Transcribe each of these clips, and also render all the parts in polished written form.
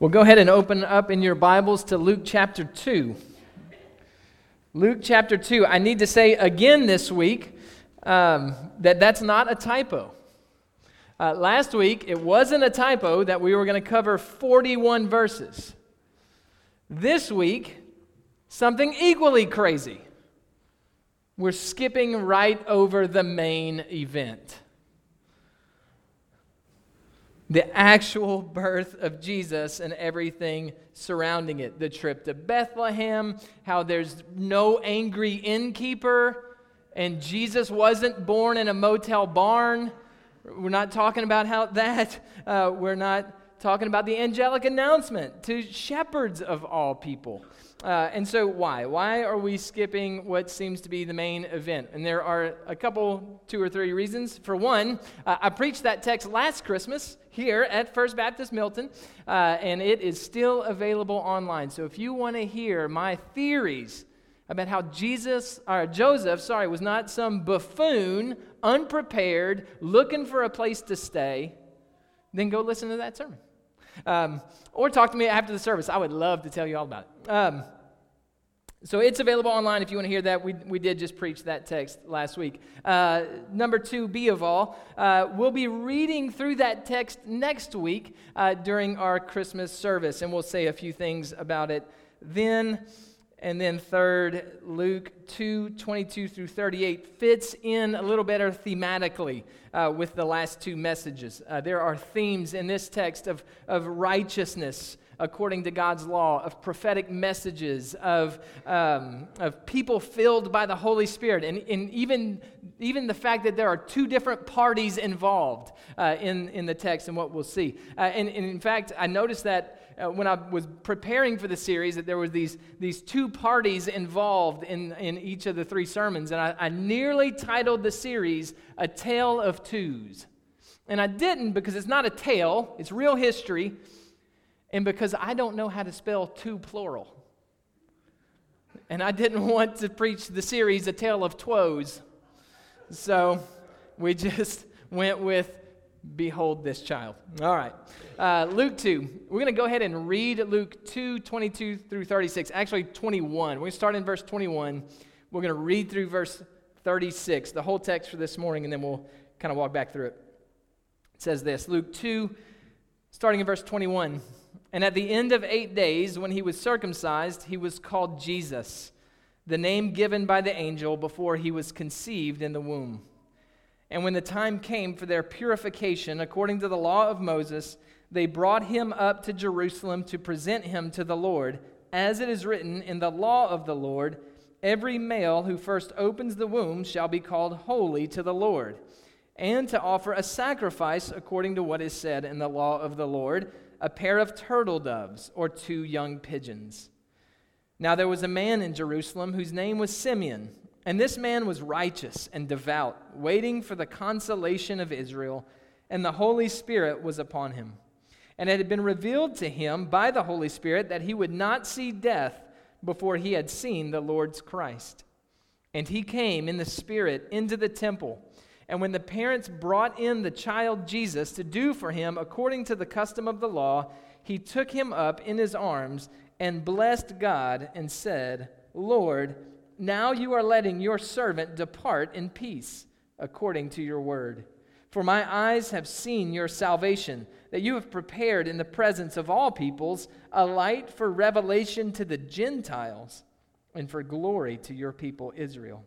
Well, go ahead and open up in your Bibles to Luke chapter 2. Luke chapter 2. I need to say again this week that's not a typo. Last week, it wasn't a typo that we were going to cover 41 verses. This week, something equally crazy. We're skipping right over the main event. The actual birth of Jesus and everything surrounding it. The trip to Bethlehem, how there's no angry innkeeper, and Jesus wasn't born in a motel barn. We're not talking about we're not talking about the angelic announcement to shepherds of all people. And so why? Why are we skipping what seems to be the main event? And there are a couple, 2 or 3 reasons. For one, I preached that text last Christmas here at First Baptist Milton, and it is still available online. So if you want to hear my theories about how Joseph was not some buffoon, unprepared, looking for a place to stay, then go listen to that sermon. Or talk to me after the service. I would love to tell you all about it. So it's available online if you want to hear that. We did just preach that text last week. Number 2, B of all, we'll be reading through that text next week during our Christmas service, and we'll say a few things about it then. And then third, Luke 2:22 through 38 fits in a little better thematically with the last 2 messages. There are themes in this text of righteousness according to God's law, of prophetic messages, of people filled by the Holy Spirit, and even the fact that there are 2 different parties involved in the text and what we'll see. And in fact, I noticed that when I was preparing for the series, that there was these 2 parties involved in each of the 3 sermons, and I nearly titled the series A Tale of Twos. And I didn't, because it's not a tale, it's real history, and because I don't know how to spell two plural. And I didn't want to preach the series A Tale of Twoes. So we just went with Behold This Child. All right. Luke 2. We're going to go ahead and read Luke 2:22 through 36. Actually, 21. We're going to start in verse 21. We're going to read through verse 36, the whole text for this morning, and then we'll kind of walk back through it. It says this, Luke 2, starting in verse 21. And at the end of 8 days, when he was circumcised, he was called Jesus, the name given by the angel before he was conceived in the womb. And when the time came for their purification, according to the law of Moses, they brought him up to Jerusalem to present him to the Lord. As it is written in the law of the Lord, every male who first opens the womb shall be called holy to the Lord, and to offer a sacrifice according to what is said in the law of the Lord, a pair of turtle doves or 2 young pigeons. Now there was a man in Jerusalem whose name was Simeon, and this man was righteous and devout, waiting for the consolation of Israel, and the Holy Spirit was upon him. And it had been revealed to him by the Holy Spirit that he would not see death before he had seen the Lord's Christ. And he came in the Spirit into the temple. And when the parents brought in the child Jesus to do for him according to the custom of the law, he took him up in his arms and blessed God and said, Lord, now you are letting your servant depart in peace according to your word. For my eyes have seen your salvation, that you have prepared in the presence of all peoples a light for revelation to the Gentiles and for glory to your people Israel.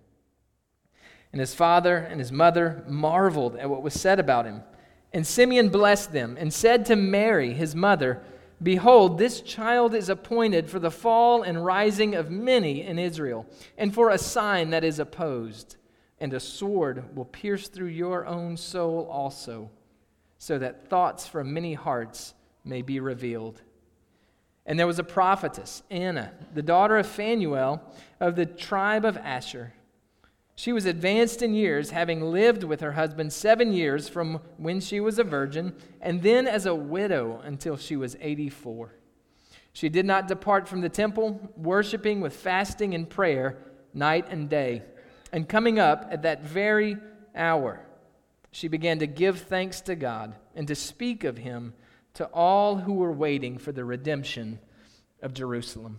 And his father and his mother marveled at what was said about him. And Simeon blessed them and said to Mary, his mother, Behold, this child is appointed for the fall and rising of many in Israel, and for a sign that is opposed. And a sword will pierce through your own soul also, so that thoughts from many hearts may be revealed. And there was a prophetess, Anna, the daughter of Phanuel of the tribe of Asher. She was advanced in years, having lived with her husband 7 years from when she was a virgin, and then as a widow until she was 84. She did not depart from the temple, worshiping with fasting and prayer night and day. And coming up at that very hour, she began to give thanks to God and to speak of him to all who were waiting for the redemption of Jerusalem.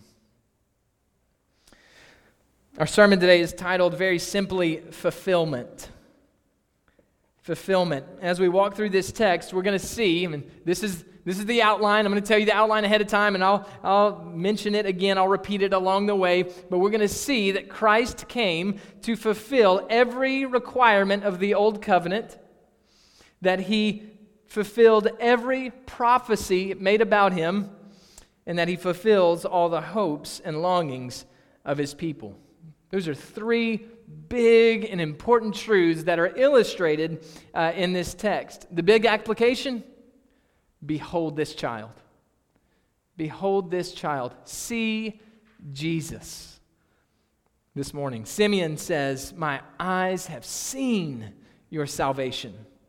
Our sermon today is titled very simply, Fulfillment. Fulfillment. As we walk through this text, we're going to see, this is the outline. I'm going to tell you the outline ahead of time, and I'll mention it again. I'll repeat it along the way. But we're going to see that Christ came to fulfill every requirement of the old covenant, that he fulfilled every prophecy made about him, and that he fulfills all the hopes and longings of his people. Those are three big and important truths that are illustrated in this text. The big application: behold this child. Behold this child. See Jesus. This morning, Simeon says, my eyes have seen your salvation.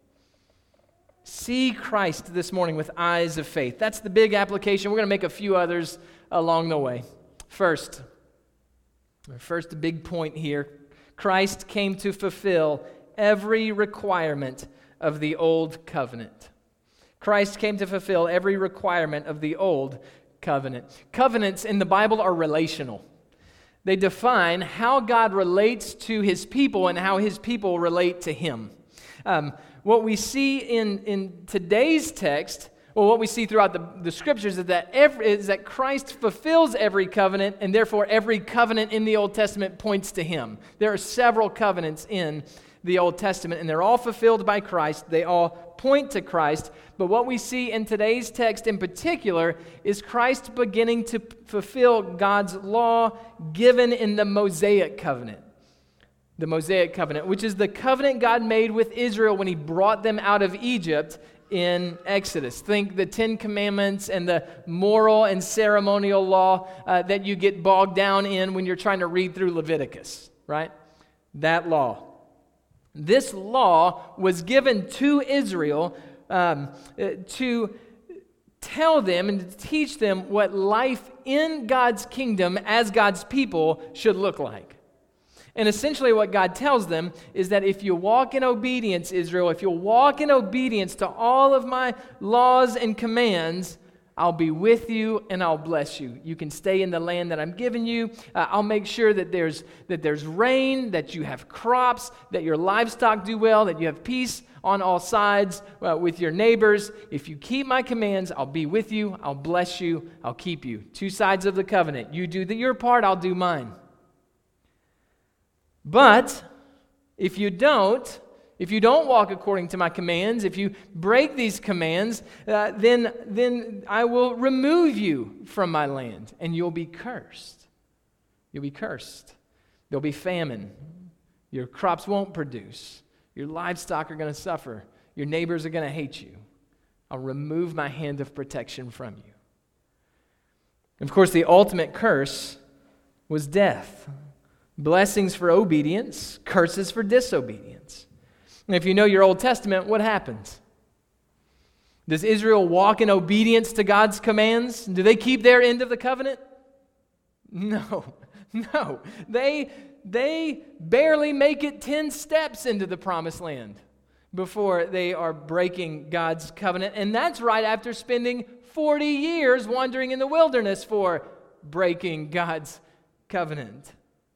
See Christ this morning with eyes of faith. That's the big application. We're going to make a few others along the way. First big point here: Christ came to fulfill every requirement of the old covenant. Christ came to fulfill every requirement of the old covenant. Covenants in the Bible are relational. They define how God relates to his people and how his people relate to him. What we see in today's text, well, what we see throughout the scriptures is that Christ fulfills every covenant, and therefore every covenant in the Old Testament points to him. There are several covenants in the Old Testament, and they're all fulfilled by Christ. They all point to Christ. But what we see in today's text in particular is Christ beginning to fulfill God's law given in the Mosaic covenant. The Mosaic covenant, which is the covenant God made with Israel when he brought them out of Egypt in Exodus. Think the Ten Commandments and the moral and ceremonial law that you get bogged down in when you're trying to read through Leviticus, right? That law. This law was given to Israel to tell them and to teach them what life in God's kingdom as God's people should look like. And essentially what God tells them is that if you walk in obedience, Israel, if you'll walk in obedience to all of my laws and commands, I'll be with you and I'll bless you. You can stay in the land that I'm giving you. I'll make sure that there's rain, that you have crops, that your livestock do well, that you have peace on all sides with your neighbors. If you keep my commands, I'll be with you, I'll bless you, I'll keep you. Two sides of the covenant. You do your part, I'll do mine. But if you don't walk according to my commands, if you break these commands, then I will remove you from my land, and you'll be cursed. You'll be cursed. There'll be famine. Your crops won't produce. Your livestock are going to suffer. Your neighbors are going to hate you. I'll remove my hand of protection from you. Of course, the ultimate curse was death. Blessings for obedience, curses for disobedience. And if you know your Old Testament, what happens? Does Israel walk in obedience to God's commands? Do they keep their end of the covenant? No. They barely make it 10 steps into the promised land before they are breaking God's covenant. And that's right after spending 40 years wandering in the wilderness for breaking God's covenant.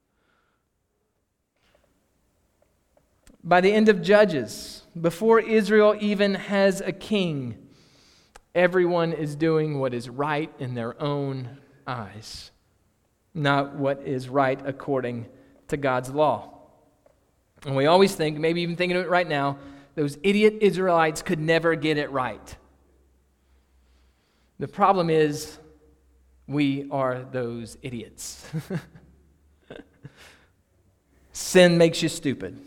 By the end of Judges, before Israel even has a king, everyone is doing what is right in their own eyes, not what is right according to God's law. And we always think, maybe even thinking of it right now, those idiot Israelites could never get it right. The problem is, we are those idiots. Sin makes you stupid.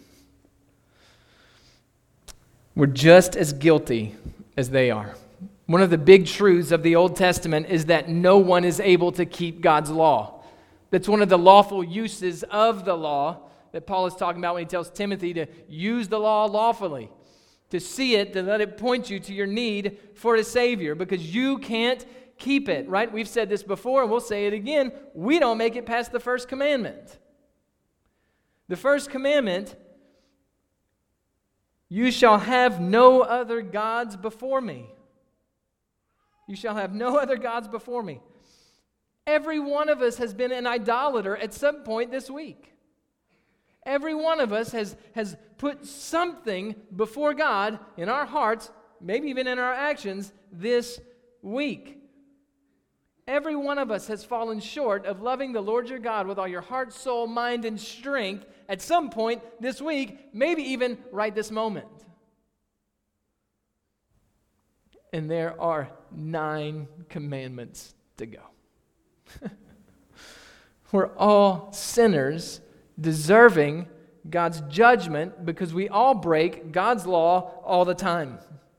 We're just as guilty as they are. One of the big truths of the Old Testament is that no one is able to keep God's law. That's one of the lawful uses of the law that Paul is talking about when he tells Timothy to use the law lawfully, to see it, to let it point you to your need for a Savior, because you can't keep it, right? We've said this before, and we'll say it again. We don't make it past the first commandment. The first commandment: you shall have no other gods before me. You shall have no other gods before me. Every one of us has been an idolater at some point this week. Every one of us has put something before God in our hearts, maybe even in our actions, this week. Every one of us has fallen short of loving the Lord your God with all your heart, soul, mind, and strength at some point this week, maybe even right this moment. And there are 9 commandments to go. We're all sinners deserving God's judgment because we all break God's law all the time.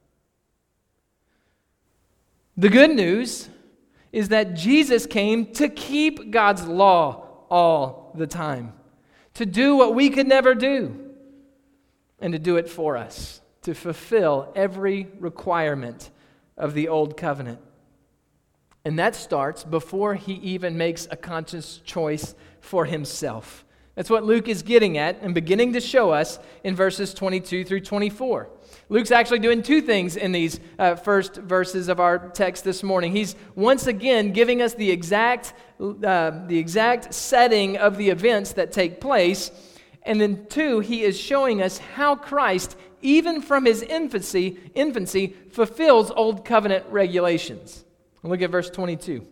The good news is that Jesus came to keep God's law all the time, to do what we could never do, and to do it for us, to fulfill every requirement of the old covenant. And that starts before he even makes a conscious choice for himself. That's what Luke is getting at and beginning to show us in verses 22 through 24. Luke's actually doing 2 things in these first verses of our text this morning. He's once again giving us the exact setting of the events that take place. And then 2, he is showing us how Christ, even from his infancy, fulfills old covenant regulations. Look at verse 22.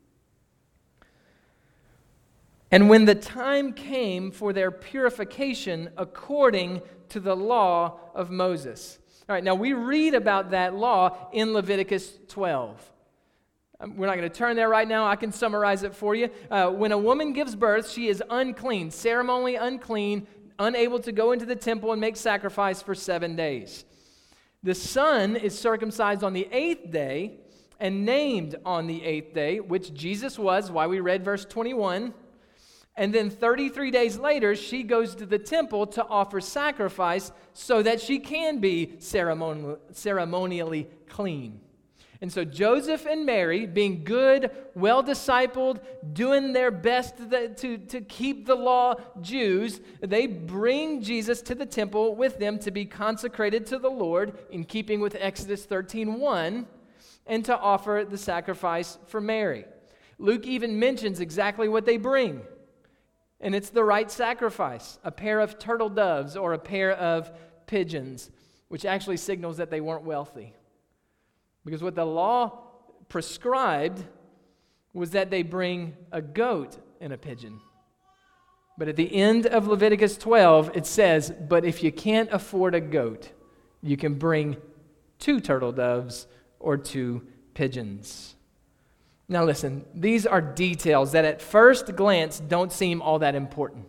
And when the time came for their purification according to the law of Moses. All right, now we read about that law in Leviticus 12. We're not going to turn there right now. I can summarize it for you. When a woman gives birth, she is unclean, ceremonially unclean, unable to go into the temple and make sacrifice for 7 days. The son is circumcised on the 8th day and named on the 8th day, which Jesus was, why we read verse 21. And then 33 days later, she goes to the temple to offer sacrifice so that she can be ceremonially clean. And so Joseph and Mary, being good, well-discipled, doing their best to keep the law Jews, they bring Jesus to the temple with them to be consecrated to the Lord in keeping with Exodus 13:1 and to offer the sacrifice for Mary. Luke even mentions exactly what they bring. And it's the right sacrifice, a pair of turtle doves or a pair of pigeons, which actually signals that they weren't wealthy. Because what the law prescribed was that they bring a goat and a pigeon. But at the end of Leviticus 12, it says, but if you can't afford a goat, you can bring 2 turtle doves or 2 pigeons. Now listen, these are details that at first glance don't seem all that important.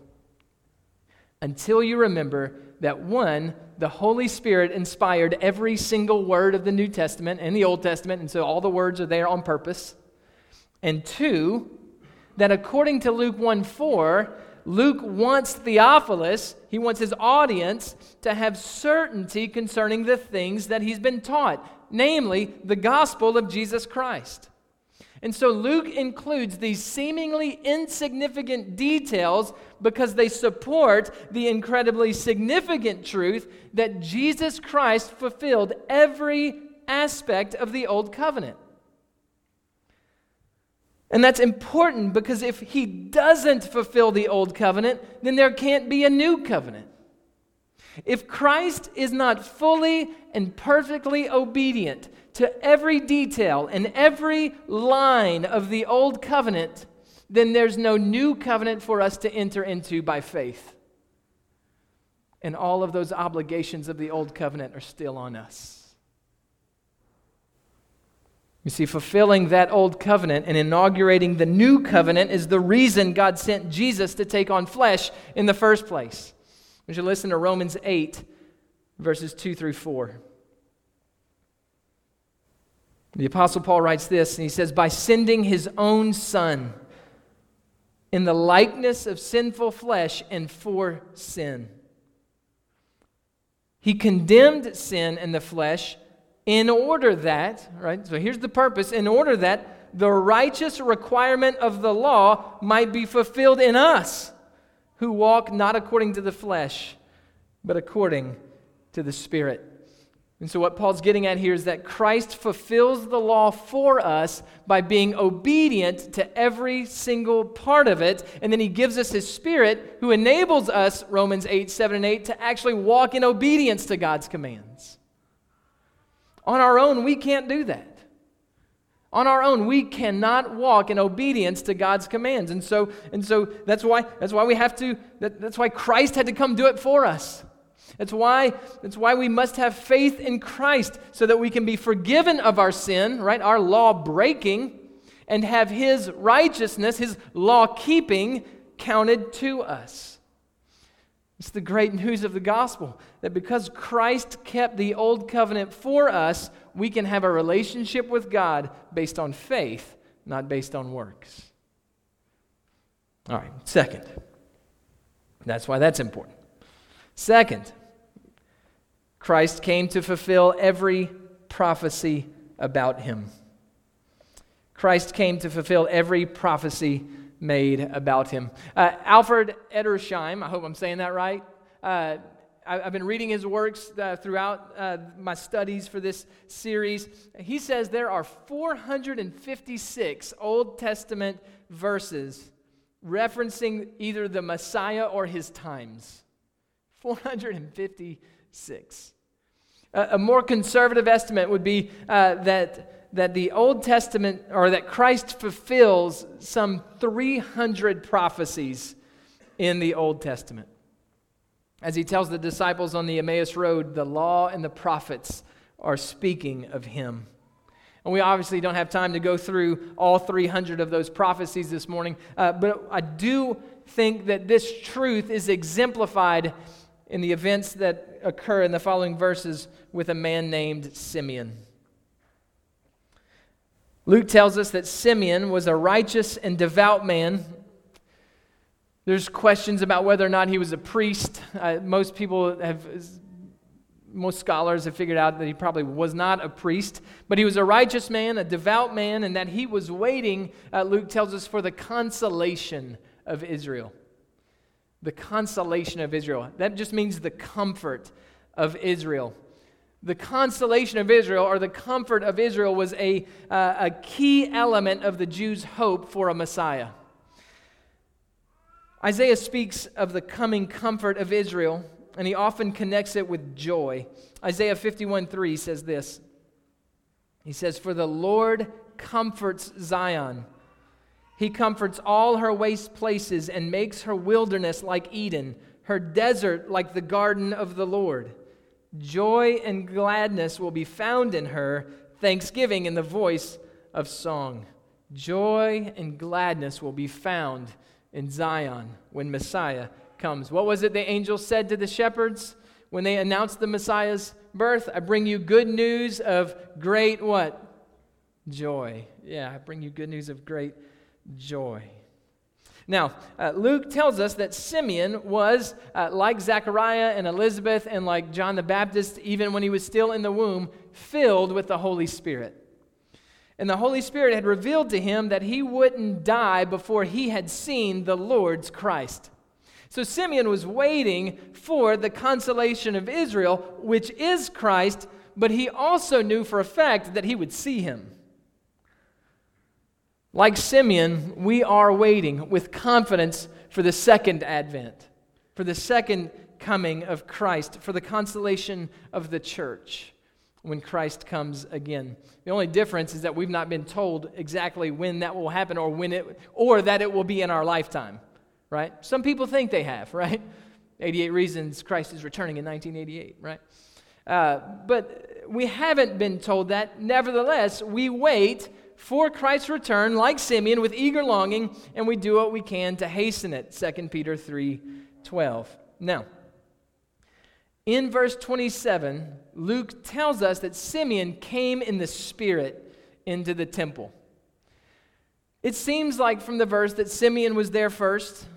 Until you remember that 1, the Holy Spirit inspired every single word of the New Testament and the Old Testament, and so all the words are there on purpose. And 2, that according to Luke 1:4, Luke wants Theophilus, he wants his audience to have certainty concerning the things that he's been taught, namely the gospel of Jesus Christ. And so Luke includes these seemingly insignificant details because they support the incredibly significant truth that Jesus Christ fulfilled every aspect of the Old Covenant. And that's important because if he doesn't fulfill the Old Covenant, then there can't be a new covenant. If Christ is not fully and perfectly obedient to every detail and every line of the Old Covenant, then there's no new covenant for us to enter into by faith. And all of those obligations of the Old Covenant are still on us. You see, fulfilling that Old Covenant and inaugurating the New Covenant is the reason God sent Jesus to take on flesh in the first place. We should listen to Romans 8, verses 2 through 4. The Apostle Paul writes this, and he says, by sending his own Son in the likeness of sinful flesh and for sin, he condemned sin in the flesh in order that, right, so here's the purpose, in order that the righteous requirement of the law might be fulfilled in us, who walk not according to the flesh, but according to the Spirit. And so what Paul's getting at here is that Christ fulfills the law for us by being obedient to every single part of it. And then he gives us his Spirit who enables us, Romans 8, 7, and 8, to actually walk in obedience to God's commands. On our own, we can't do that. On our own, we cannot walk in obedience to God's commands. And so that's why Christ had to come do it for us. That's why we must have faith in Christ so that we can be forgiven of our sin, right? Our law breaking, and have his righteousness, his law keeping counted to us. It's the great news of the gospel that because Christ kept the old covenant for us, we can have a relationship with God based on faith, not based on works. All right, second. That's why that's important. Second, Christ came to fulfill every prophecy about him. Christ came to fulfill every prophecy made about him. Alfred Edersheim, I hope I'm saying that right. I've been reading his works throughout my studies for this series. He says there are 456 Old Testament verses referencing either the Messiah or his times. 456. A more conservative estimate would be that the Old Testament, or that Christ fulfills some 300 prophecies in the Old Testament. As he tells the disciples on the Emmaus Road, the law and the prophets are speaking of him. And we obviously don't have time to go through all 300 of those prophecies this morning, but I do think that this truth is exemplified in the events that occur in the following verses with a man named Simeon. Luke tells us that Simeon was a righteous and devout man. There's questions about whether or not he was a priest. Most scholars have figured out that he probably was not a priest, but he was a righteous man, a devout man, and that he was waiting, Luke tells us, for the consolation of Israel. The consolation of Israel. That just means the comfort of Israel. The consolation of Israel, or the comfort of Israel, was a key element of the Jews' hope for a Messiah. Isaiah speaks of the coming comfort of Israel, and he often connects it with joy. Isaiah 51:3 says this. He says, "For the Lord comforts Zion. He comforts all her waste places and makes her wilderness like Eden, her desert like the garden of the Lord. Joy and gladness will be found in her, thanksgiving in the voice of song." Joy and gladness will be found in Zion when Messiah comes. What was it the angel said to the shepherds when they announced the Messiah's birth? "I bring you good news of great" what? Joy. Yeah, I bring you good news of great joy. Now, Luke tells us that Simeon was, like Zechariah and Elizabeth and like John the Baptist, even when he was still in the womb, filled with the Holy Spirit. And the Holy Spirit had revealed to him that he wouldn't die before he had seen the Lord's Christ. So Simeon was waiting for the consolation of Israel, which is Christ, but he also knew for a fact that he would see him. Like Simeon, we are waiting with confidence for the second advent, for the second coming of Christ, for the consolation of the church when Christ comes again. The only difference is that we've not been told exactly when that will happen, or that it will be in our lifetime, right? Some people think they have, right? 88 Reasons Christ is Returning in 1988, right? But we haven't been told that. Nevertheless, we wait for Christ's return, like Simeon, with eager longing, and we do what we can to hasten it. 2 Peter 3:12. Now, in verse 27, Luke tells us that Simeon came in the Spirit into the temple. It seems like from the verse that Simeon was there first.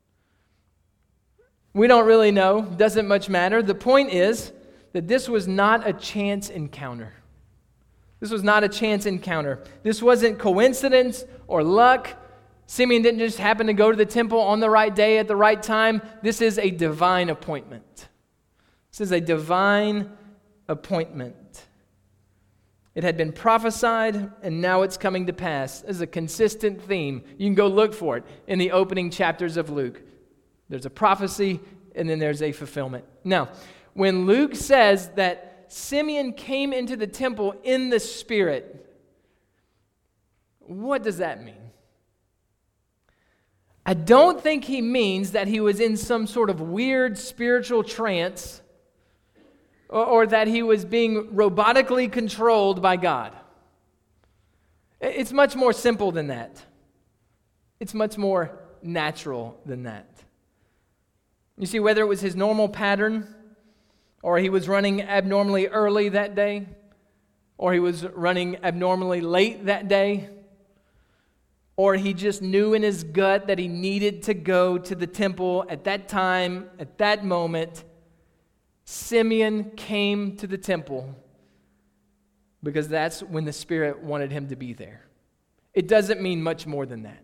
We don't really know. Doesn't much matter. The point is that this was not a chance encounter. This was not a chance encounter. This wasn't coincidence or luck. Simeon didn't just happen to go to the temple on the right day at the right time. This is a divine appointment. This is a divine appointment. It had been prophesied, and now it's coming to pass. This is a consistent theme. You can go look for it in the opening chapters of Luke. There's a prophecy, and then there's a fulfillment. Now, when Luke says that Simeon came into the temple in the Spirit, what does that mean? I don't think he means that he was in some sort of weird spiritual trance or that he was being robotically controlled by God. It's much more simple than that. It's much more natural than that. You see, whether it was his normal pattern, or he was running abnormally early that day, or he was running abnormally late that day, or he just knew in his gut that he needed to go to the temple at that time, at that moment, Simeon came to the temple because that's when the Spirit wanted him to be there. It doesn't mean much more than that.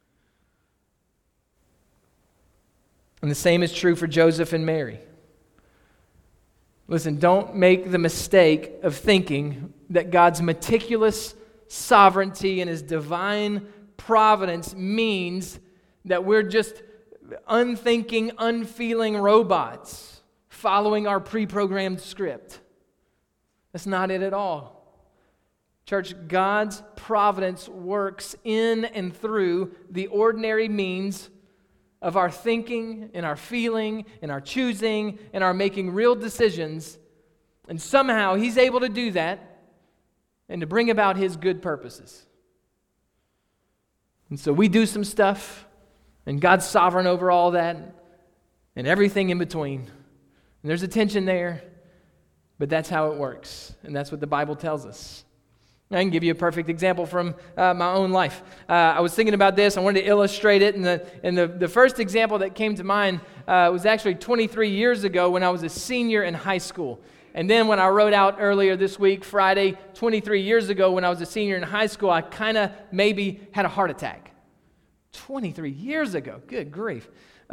And the same is true for Joseph and Mary. Listen, don't make the mistake of thinking that God's meticulous sovereignty and His divine providence means that we're just unthinking, unfeeling robots following our pre-programmed script. That's not it at all. Church, God's providence works in and through the ordinary means of our thinking and our feeling and our choosing and our making real decisions. And somehow He's able to do that and to bring about His good purposes. And so we do some stuff, and God's sovereign over all that and everything in between. And there's a tension there, but that's how it works. And that's what the Bible tells us. I can give you a perfect example from my own life. I was thinking about this. I wanted to illustrate it. And the first example that came to mind was actually 23 years ago when I was a senior in high school. And then when I wrote out earlier this week, Friday, 23 years ago when I was a senior in high school, I kind of maybe had a heart attack. 23 years ago. Good grief.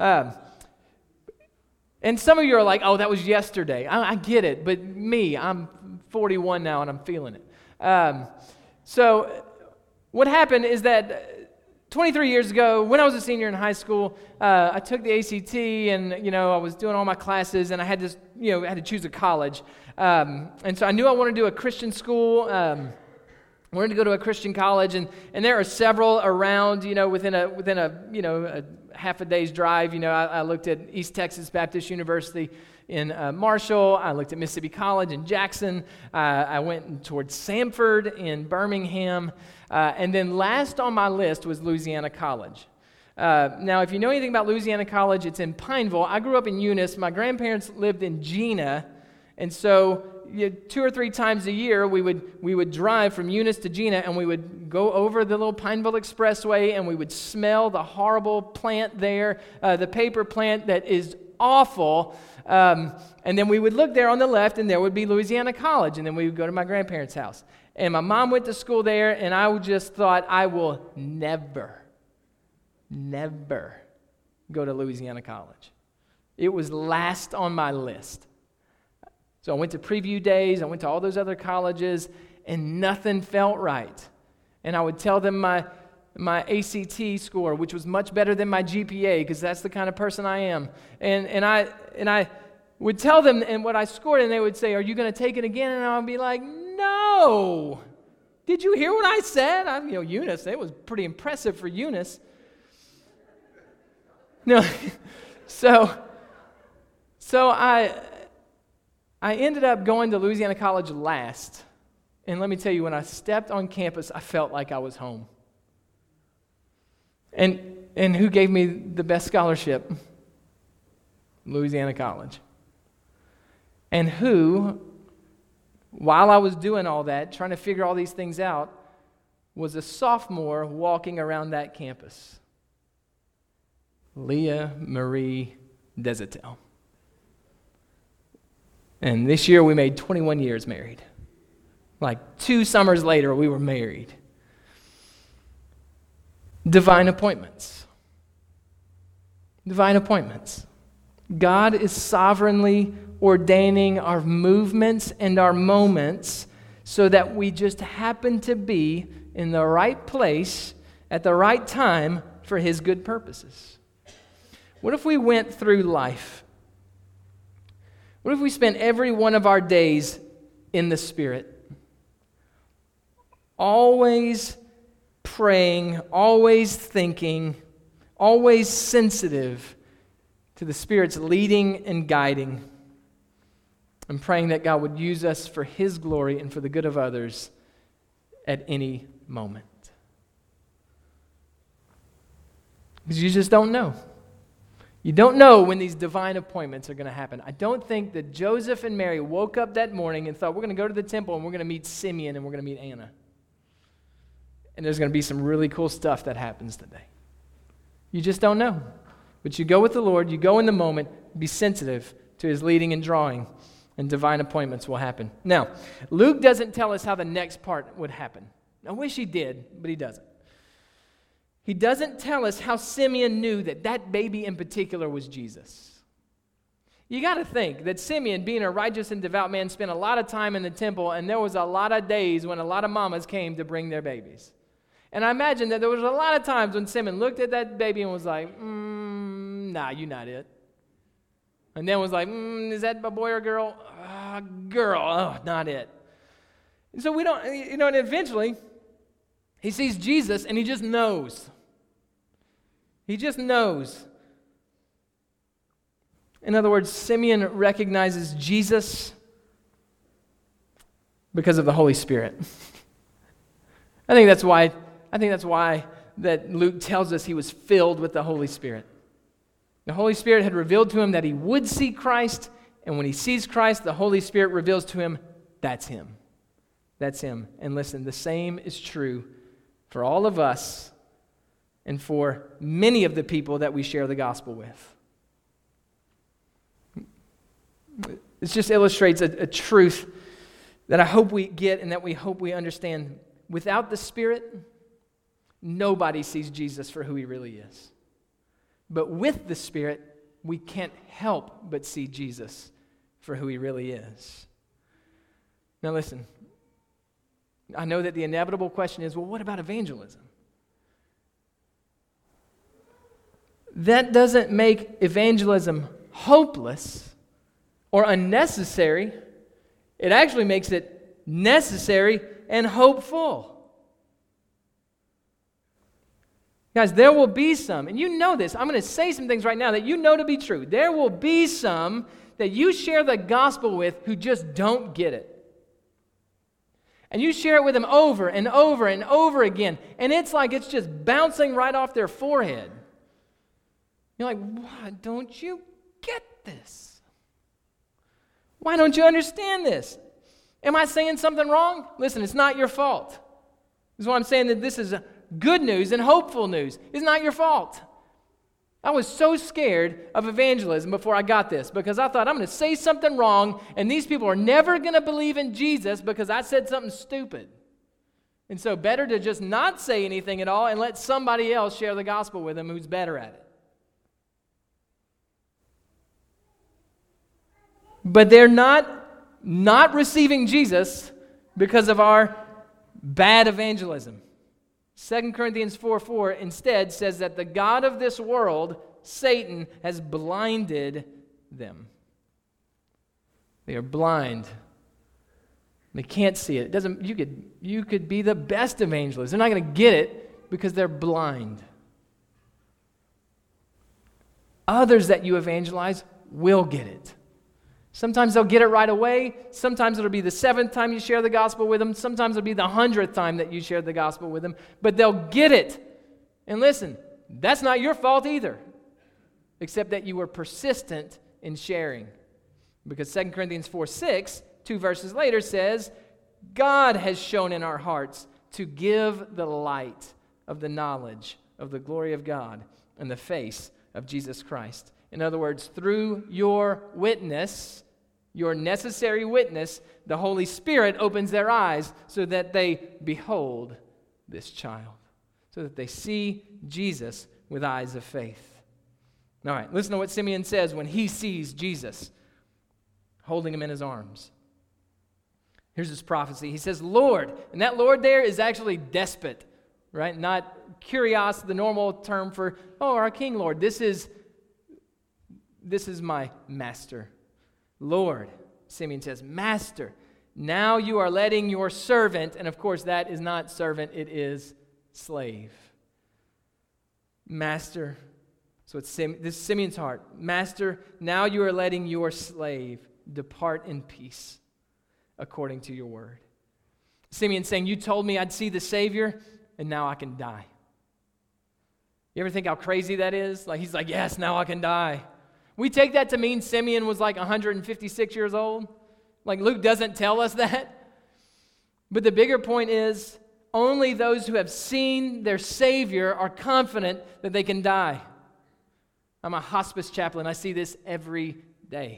And some of you are like, oh, that was yesterday. I get it. But me, I'm 41 now and I'm feeling it. So what happened is that 23 years ago, when I was a senior in high school, I took the ACT and, I was doing all my classes and I had to, I had to choose a college. And so I knew I wanted to do a Christian school. I wanted to go to a Christian college, and there are several around, within a half a day's drive. I looked at East Texas Baptist University in Marshall. I looked at Mississippi College in Jackson. I went towards Samford in Birmingham. And then last on my list was Louisiana College. Now, if you know anything about Louisiana College, it's in Pineville. I grew up in Eunice. My grandparents lived in Gina. And so 2 or 3 times a year, we would drive from Eunice to Gina, and we would go over the little Pineville Expressway, and we would smell the horrible plant there, the paper plant that is awful. And then we would look there on the left, and there would be Louisiana College, and then we would go to my grandparents' house. And my mom went to school there, and I just thought, I will never go to Louisiana College. It was last on my list. So I went to preview days, I went to all those other colleges, and nothing felt right. And I would tell them my ACT score, which was much better than my GPA, because that's the kind of person I am. And I would tell them and what I scored, and they would say, "Are you going to take it again?" And I would be like, "No. Did you hear what I said?" Eunice, it was pretty impressive for Eunice. No, so I ended up going to Louisiana College last. And let me tell you, when I stepped on campus, I felt like I was home. And who gave me the best scholarship? Louisiana College. And who, while I was doing all that, trying to figure all these things out, was a sophomore walking around that campus? Leah Marie Desautels. And this year we made 21 years married. Like 2 summers later, we were married. Divine appointments. Divine appointments. God is sovereignly ordaining our movements and our moments so that we just happen to be in the right place at the right time for His good purposes? What if we went through life? What if we spent every one of our days in the Spirit? Always praying, always thinking, always sensitive to the Spirit's leading and guiding, and praying that God would use us for His glory and for the good of others at any moment. Because you just don't know. You don't know when these divine appointments are going to happen. I don't think that Joseph and Mary woke up that morning and thought, we're going to go to the temple and we're going to meet Simeon and we're going to meet Anna. And there's going to be some really cool stuff that happens today. You just don't know. But you go with the Lord, you go in the moment, be sensitive to His leading and drawing, and divine appointments will happen. Now, Luke doesn't tell us how the next part would happen. I wish he did, but he doesn't. He doesn't tell us how Simeon knew that that baby in particular was Jesus. You got to think that Simeon, being a righteous and devout man, spent a lot of time in the temple, and there was a lot of days when a lot of mamas came to bring their babies. And I imagine that there was a lot of times when Simeon looked at that baby and was like, nah, you're not it. And then was like, is that a boy or girl? Girl, oh, not it. And so we don't, and eventually he sees Jesus and he just knows. He just knows. In other words, Simeon recognizes Jesus because of the Holy Spirit. I think that's why that Luke tells us he was filled with the Holy Spirit. The Holy Spirit had revealed to him that he would see Christ, and when he sees Christ, the Holy Spirit reveals to him, that's him. That's him. And listen, the same is true for all of us and for many of the people that we share the gospel with. This just illustrates a truth that I hope we get and that we hope we understand. Without the Spirit, nobody sees Jesus for who He really is. But with the Spirit, we can't help but see Jesus for who He really is. Now listen, I know that the inevitable question is, well, what about evangelism? That doesn't make evangelism hopeless or unnecessary. It actually makes it necessary and hopeful. Guys, there will be some, and you know this, I'm going to say some things right now that you know to be true. There will be some that you share the gospel with who just don't get it. And you share it with them over and over and over again, and it's like it's just bouncing right off their forehead. You're like, why don't you get this? Why don't you understand this? Am I saying something wrong? Listen, it's not your fault. This is why I'm saying that this is good news and hopeful news. It's not your fault. I was so scared of evangelism before I got this because I thought I'm going to say something wrong and these people are never going to believe in Jesus because I said something stupid. And so better to just not say anything at all and let somebody else share the gospel with them who's better at it. But they're not receiving Jesus because of our bad evangelism. 2 Corinthians 4:4 instead says that the god of this world, Satan, has blinded them. They are blind. They can't see it. You could be the best evangelist. They're not going to get it because they're blind. Others that you evangelize will get it. Sometimes they'll get it right away. Sometimes it'll be the 7th time you share the gospel with them. Sometimes it'll be the 100th time that you share the gospel with them. But they'll get it. And listen, that's not your fault either, except that you were persistent in sharing. Because 2 Corinthians 4:6, 2 verses later, says, God has shown in our hearts to give the light of the knowledge of the glory of God in the face of Jesus Christ. In other words, through your witness, your necessary witness, the Holy Spirit opens their eyes so that they behold this child, so that they see Jesus with eyes of faith. All right, listen to what Simeon says when he sees Jesus. holding him in his arms. Here's his prophecy. He says, Lord, and that Lord there is actually despot, right? Not kurios, the normal term for, our King, Lord. This is my master. Lord, Simeon says, Master, now you are letting your servant, and of course that is not servant, it is slave. Master, so this is Simeon's heart. Master, now you are letting your slave depart in peace according to your word. Simeon saying, you told me I'd see the Savior, and now I can die. You ever think how crazy that is? Like he's like, yes, now I can die. We take that to mean Simeon was like 156 years old. Like Luke doesn't tell us that. But the bigger point is, only those who have seen their Savior are confident that they can die. I'm a hospice chaplain. I see this every day.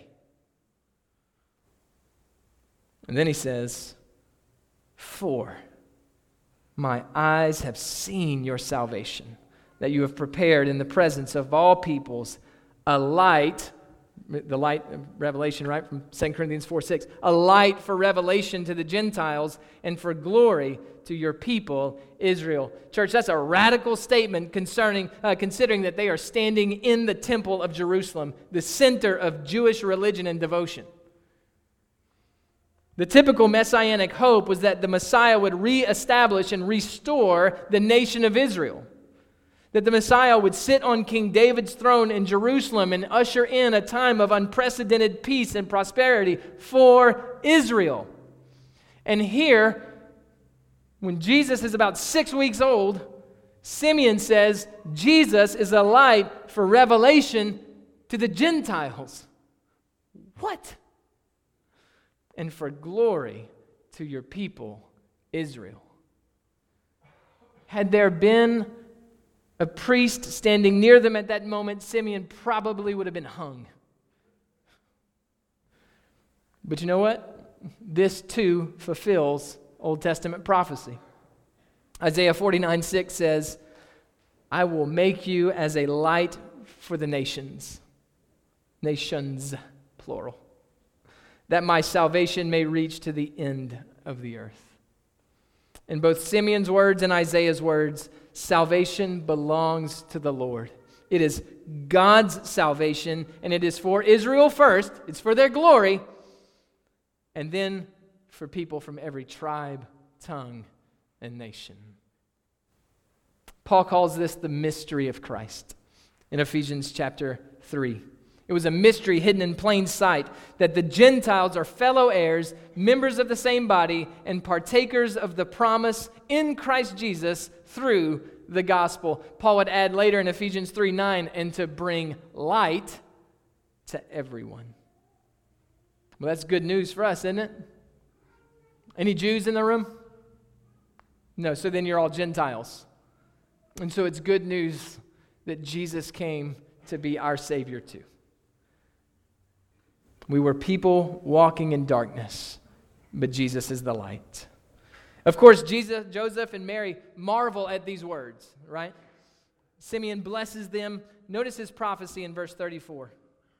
And then he says, For my eyes have seen your salvation, that you have prepared in the presence of all peoples a light, the light of revelation, right, from 2 Corinthians 4:6, a light for revelation to the Gentiles and for glory to your people, Israel. Church, that's a radical statement considering that they are standing in the temple of Jerusalem, the center of Jewish religion and devotion. The typical messianic hope was that the Messiah would reestablish and restore the nation of Israel. That the Messiah would sit on King David's throne in Jerusalem and usher in a time of unprecedented peace and prosperity for Israel. And here, when Jesus is about 6 weeks old, Simeon says Jesus is a light for revelation to the Gentiles. What? And for glory to your people, Israel. Had there been a priest standing near them at that moment, Simeon probably would have been hung. But you know what? This too fulfills Old Testament prophecy. Isaiah 49:6 says, I will make you as a light for the nations. Nations, plural. That my salvation may reach to the end of the earth. In both Simeon's words and Isaiah's words, salvation belongs to the Lord. It is God's salvation, and it is for Israel first. It's for their glory, and then for people from every tribe, tongue, and nation. Paul calls this the mystery of Christ in Ephesians chapter 3. It was a mystery hidden in plain sight that the Gentiles are fellow heirs, members of the same body, and partakers of the promise in Christ Jesus through the gospel. Paul would add later in Ephesians 3:9, and to bring light to everyone. Well, that's good news for us, isn't it? Any Jews in the room? No, so then you're all Gentiles. And so it's good news that Jesus came to be our Savior too. We were people walking in darkness, but Jesus is the light. Of course, Joseph and Mary marvel at these words, right? Simeon blesses them. Notice his prophecy in verse 34.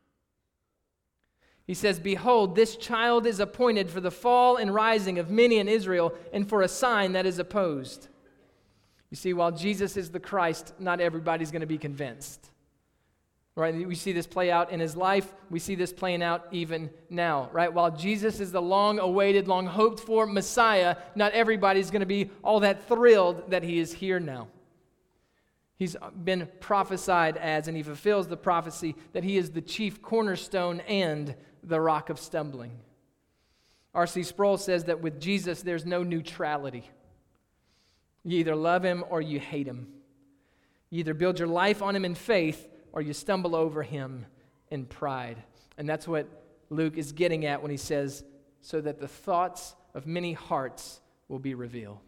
He says, Behold, this child is appointed for the fall and rising of many in Israel, and for a sign that is opposed. You see, while Jesus is the Christ, not everybody's going to be convinced. Right? We see this play out in his life. We see this playing out even now, right? While Jesus is the long-awaited, long-hoped-for Messiah, not everybody's going to be all that thrilled that he is here now. He's been prophesied as, and he fulfills the prophecy that he is the chief cornerstone and the rock of stumbling. R.C. Sproul says that with Jesus, there's no neutrality. You either love him or you hate him. You either build your life on him in faith or you stumble over him in pride. And that's what Luke is getting at when he says, so that the thoughts of many hearts will be revealed.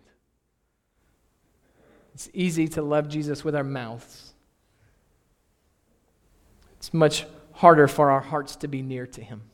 It's easy to love Jesus with our mouths. It's much harder for our hearts to be near to him.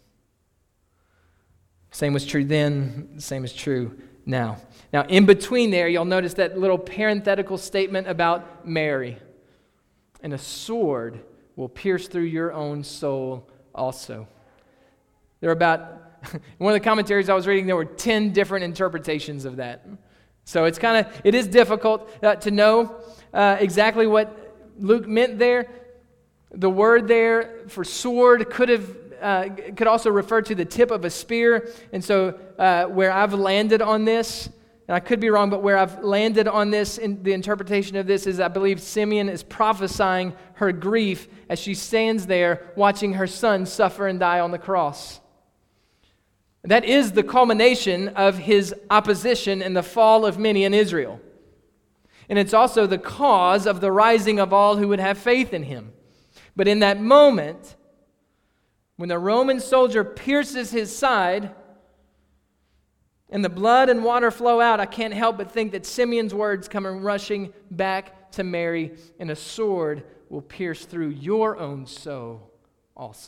Same was true then, the same is true now. Now, in between there, you'll notice that little parenthetical statement about Mary. And a sword will pierce through your own soul also. There are about, in one of the commentaries I was reading, there were 10 different interpretations of that. So it is difficult to know exactly what Luke meant there. The word there for sword could also refer to the tip of a spear. And so where I've landed on this, and I could be wrong, but where I've landed on this, in the interpretation of this is I believe Simeon is prophesying her grief as she stands there watching her son suffer and die on the cross. That is the culmination of his opposition and the fall of many in Israel. And it's also the cause of the rising of all who would have faith in him. But in that moment, when the Roman soldier pierces his side and the blood and water flow out, I can't help but think that Simeon's words come rushing back to Mary, and a sword will pierce through your own soul also.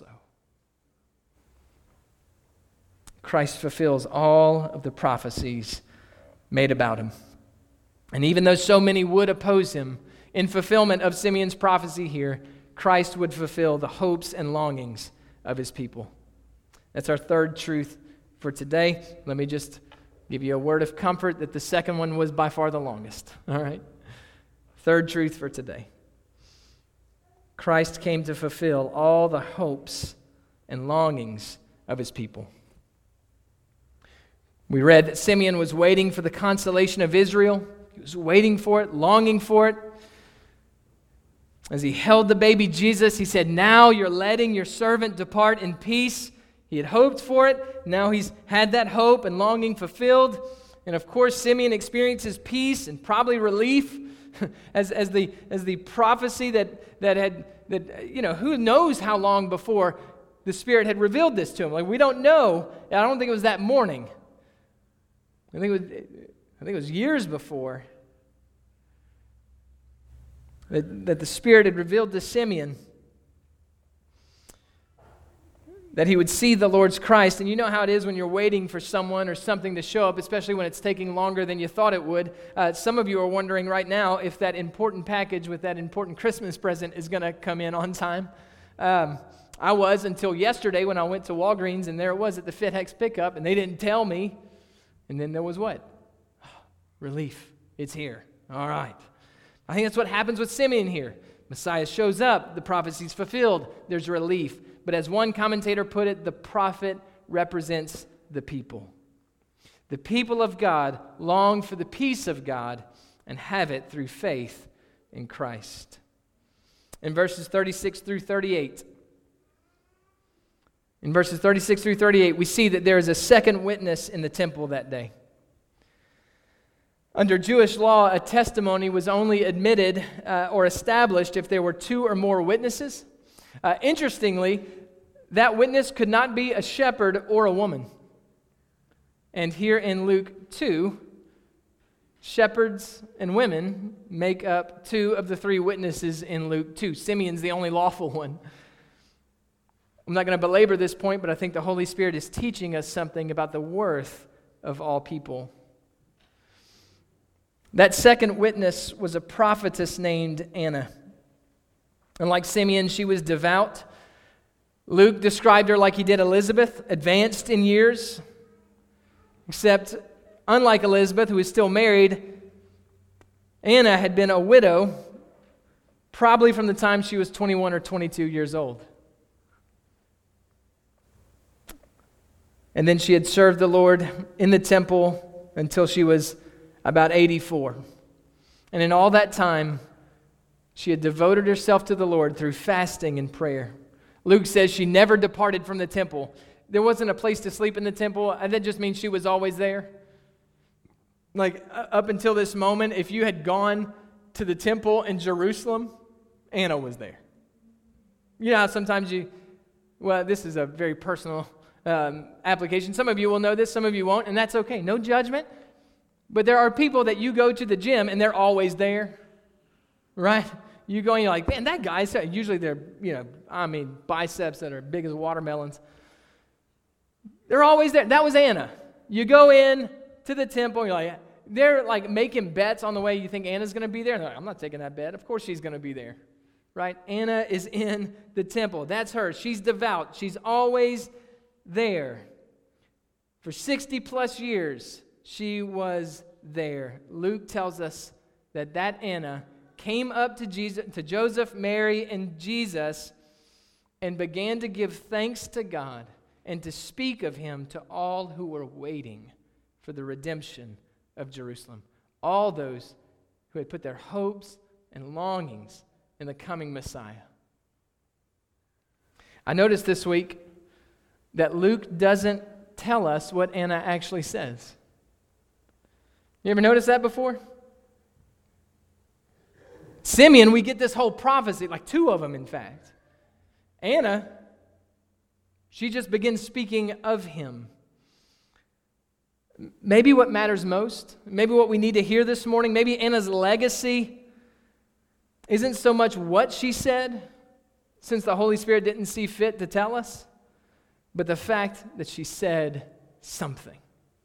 Christ fulfills all of the prophecies made about him. And even though so many would oppose him, in fulfillment of Simeon's prophecy here, Christ would fulfill the hopes and longings of his people. That's our third truth for today. Let me just give you a word of comfort that the second one was by far the longest. All right? Third truth for today. Christ came to fulfill all the hopes and longings of his people. We read that Simeon was waiting for the consolation of Israel. He was waiting for it, longing for it. As he held the baby Jesus, he said, "Now you're letting your servant depart in peace." He had hoped for it. Now he's had that hope and longing fulfilled. And of course, Simeon experiences peace and probably relief as the prophecy that who knows how long before the Spirit had revealed this to him. Like, we don't know. I don't think it was that morning. I think it was years before that the Spirit had revealed to Simeon that he would see the Lord's Christ. And you know how it is when you're waiting for someone or something to show up, especially when it's taking longer than you thought it would. Some of you are wondering right now if that important package with that important Christmas present is going to come in on time. I was until yesterday when I went to Walgreens, and there it was at the FitHex pickup, and they didn't tell me. And then there was what? Relief. It's here. All right. I think that's what happens with Simeon here. Messiah shows up. The prophecy's fulfilled. There's relief. But as one commentator put it, the prophet represents the people. The people of God long for the peace of God and have it through faith in Christ. In verses 36 through 38, we see that there is a second witness in the temple that day. Under Jewish law, a testimony was only admitted or established if there were two or more witnesses. Interestingly, that witness could not be a shepherd or a woman. And here in Luke 2, shepherds and women make up two of the three witnesses in Luke 2. Simeon's the only lawful one. I'm not going to belabor this point, but I think the Holy Spirit is teaching us something about the worth of all people. That second witness was a prophetess named Anna. And like Simeon, she was devout. Luke described her like he did Elizabeth, advanced in years. Except, unlike Elizabeth, who is still married, Anna had been a widow probably from the time she was 21 or 22 years old. And then she had served the Lord in the temple until she was about 84. And in all that time, she had devoted herself to the Lord through fasting and prayer. Luke says she never departed from the temple. There wasn't a place to sleep in the temple. And that just means she was always there. Like, up until this moment, if you had gone to the temple in Jerusalem, Anna was there. You know how sometimes this is a very personal application. Some of you will know this, some of you won't, and that's okay. No judgment. But there are people that you go to the gym and they're always there, right? You go and you're like, man, that guy's, usually they're, biceps that are big as watermelons. They're always there. That was Anna. You go in to the temple, you're like, they're like making bets on the way you think Anna's going to be there. And they're like, I'm not taking that bet. Of course she's going to be there, right? Anna is in the temple. That's her. She's devout. She's always there. For 60 plus years, she was there. Luke tells us that Anna came up to Joseph, Mary, and Jesus and began to give thanks to God and to speak of him to all who were waiting for the redemption of Jerusalem. All those who had put their hopes and longings in the coming Messiah. I noticed this week that Luke doesn't tell us what Anna actually says. You ever noticed that before? Simeon, we get this whole prophecy, like 2 of them, in fact. Anna, she just begins speaking of him. Maybe what matters most, maybe what we need to hear this morning, maybe Anna's legacy isn't so much what she said, since the Holy Spirit didn't see fit to tell us, but the fact that she said something.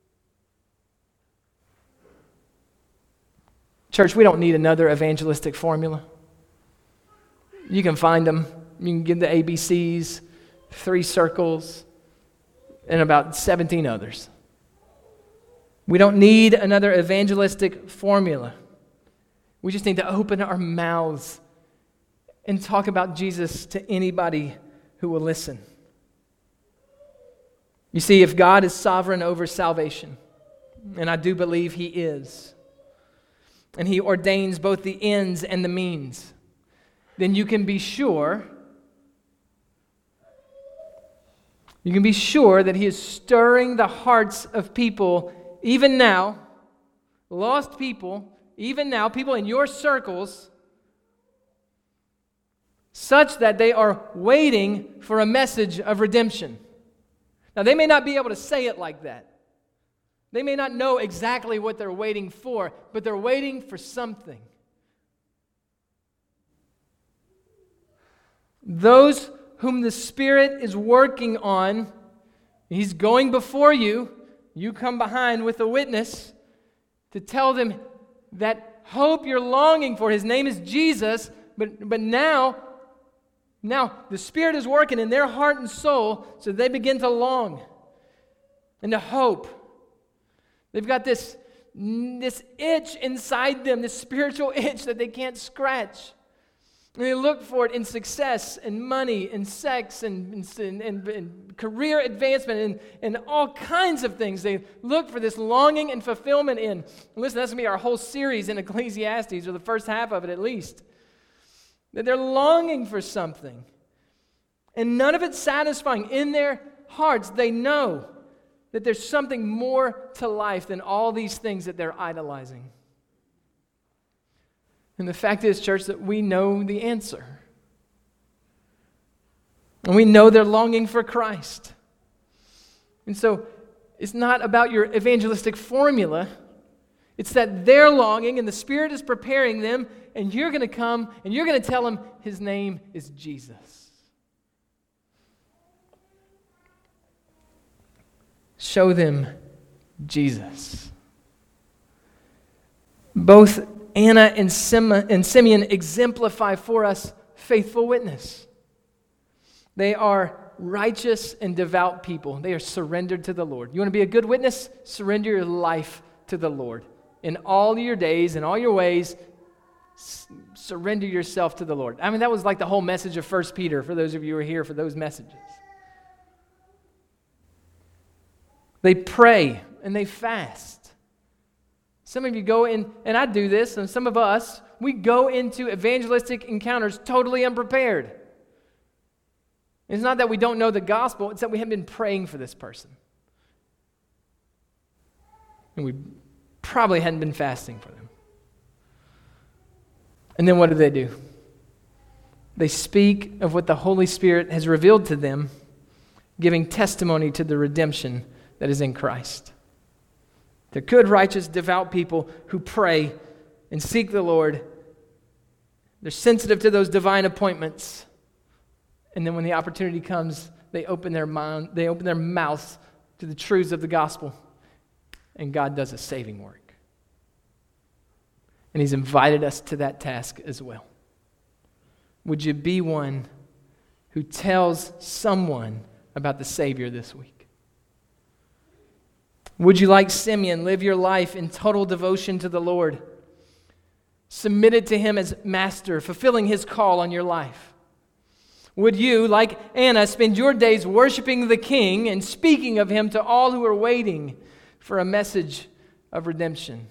Church, we don't need another evangelistic formula. You can find them. You can give the ABCs, 3 circles, and about 17 others. We don't need another evangelistic formula. We just need to open our mouths and talk about Jesus to anybody who will listen. You see, if God is sovereign over salvation, and I do believe He is, and He ordains both the ends and the means, then you can be sure that He is stirring the hearts of people even now, lost people, even now, people in your circles, such that they are waiting for a message of redemption. Now, they may not be able to say it like that. They may not know exactly what they're waiting for, but they're waiting for something. Those whom the Spirit is working on, He's going before you. You come behind with a witness to tell them that hope you're longing for. His name is Jesus, but now the Spirit is working in their heart and soul, so they begin to long and to hope. They've got this itch inside them, this spiritual itch that they can't scratch. And they look for it in success and money and sex and career advancement and all kinds of things. They look for this longing and fulfillment in. Listen, that's going to be our whole series in Ecclesiastes, or the first half of it at least. That they're longing for something. And none of it's satisfying. In their hearts, they know that there's something more to life than all these things that they're idolizing. And the fact is, church, that we know the answer. And we know they're longing for Christ. And so it's not about your evangelistic formula. It's that they're longing and the Spirit is preparing them, and you're going to come and you're going to tell them His name is Jesus. Show them Jesus. Both Anna and Simeon exemplify for us faithful witness. They are righteous and devout people. They are surrendered to the Lord. You want to be a good witness? Surrender your life to the Lord. In all your days, in all your ways, surrender yourself to the Lord. I mean, that was like the whole message of 1 Peter, for those of you who are here for those messages. They pray and they fast. Some of you go in, and I do this, and some of us, we go into evangelistic encounters totally unprepared. It's not that we don't know the gospel, it's that we haven't been praying for this person. And we probably hadn't been fasting for them. And then what do? They speak of what the Holy Spirit has revealed to them, giving testimony to the redemption that is in Christ. They're good, righteous, devout people who pray and seek the Lord. They're sensitive to those divine appointments. And then when the opportunity comes, they open their mouths to the truths of the gospel. And God does a saving work. And He's invited us to that task as well. Would you be one who tells someone about the Savior this week? Would you, like Simeon, live your life in total devotion to the Lord, submitted to Him as Master, fulfilling His call on your life? Would you, like Anna, spend your days worshiping the King and speaking of Him to all who are waiting for a message of redemption?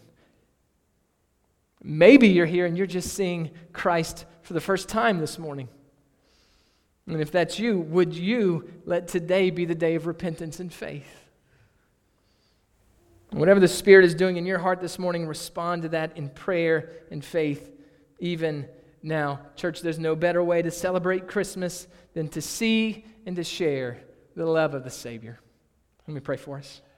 Maybe you're here and you're just seeing Christ for the first time this morning. And if that's you, would you let today be the day of repentance and faith? Whatever the Spirit is doing in your heart this morning, respond to that in prayer and faith even now. Church, there's no better way to celebrate Christmas than to see and to share the love of the Savior. Let me pray for us.